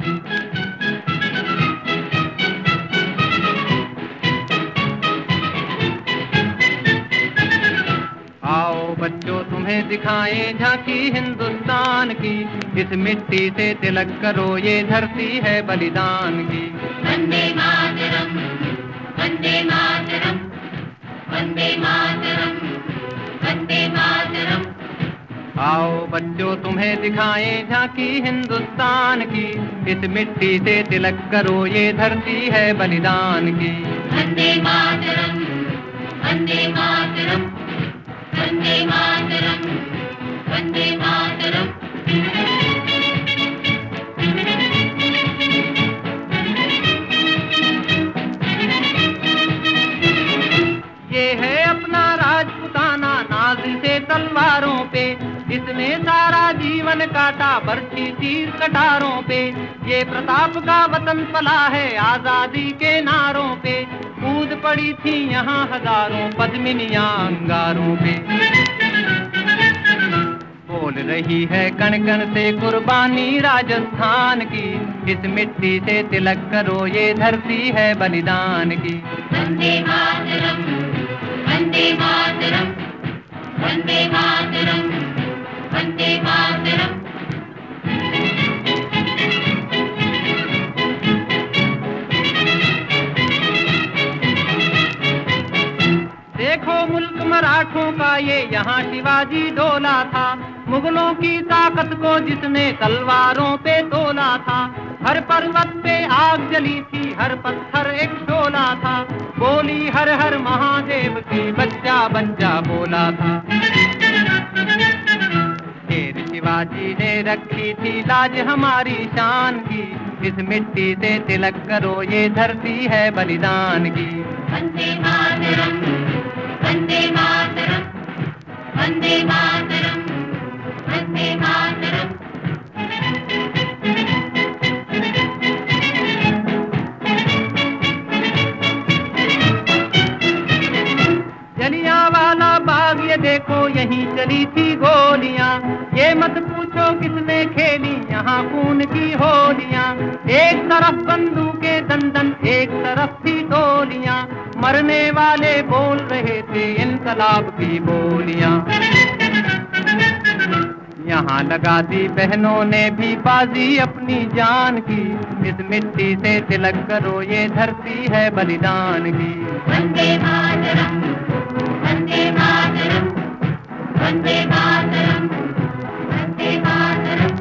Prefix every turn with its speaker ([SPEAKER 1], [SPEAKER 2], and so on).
[SPEAKER 1] आओ बच्चों तुम्हें दिखाएं झांकी हिंदुस्तान की, इस मिट्टी से तिलक करो ये धरती है बलिदान की।
[SPEAKER 2] वंदे मातरम, वंदे मातरम, वंदे मातरम, वंदे मातरम।
[SPEAKER 1] आओ बच्चों तुम्हें दिखाएं झांकी हिंदुस्तान की, इस मिट्टी से तिलक करो ये धरती है बलिदान की।
[SPEAKER 2] वंदे मातरम, वंदे मातरम, वंदे मातरम, वंदे मातरम।
[SPEAKER 1] ये है अपना राजपुताना नाज से तलवारों पे, इसने सारा जीवन काटा बरछी तीर कटारों पे। ये प्रताप का वतन पला है आजादी के नारों पे, कूद पड़ी थी यहाँ हजारों पद्मिनियां अंगारों पे। बोल रही है कण कण से कुर्बानी राजस्थान की, इस मिट्टी से तिलक करो ये धरती है बलिदान की।
[SPEAKER 2] वंदे मातरम, वंदे मातरम, वंदे मातरम, वंदे मातरम।
[SPEAKER 1] देखो मुल्क मराठों का ये यहाँ शिवाजी डोला था, मुगलों की ताकत को जिसने तलवारों पे तोला था। हर पर्वत पे आग जली थी, हर पत्थर एक शोला था, बोली हर हर महादेव की बच्चा बच्चा बोला था। शेर शिवाजी ने रखी थी लाज हमारी शान की, इस मिट्टी से तिलक करो ये धरती है बलिदान की।
[SPEAKER 2] वंदे मातरम, वंदे मातरम, वंदे मातरम, वंदे मातरम।
[SPEAKER 1] जलियांवाला बाग ये देखो यहीं चली थी गोलियां, ये मत पूछो किसने खेली यहाँ खून की होलियां। एक तरफ बंदूकें दंदन एक तरफ थी गोलियां, मरने वाले बोल रहे थे इनकलाब की बोलियां। यहाँ लगा दी बहनों ने भी बाजी अपनी जान की, इस मिट्टी से तिलक करो ये धरती है बलिदान की।
[SPEAKER 2] वंदे मातरम, वंदे मातरम, वंदे मातरम, वंदे मातरम।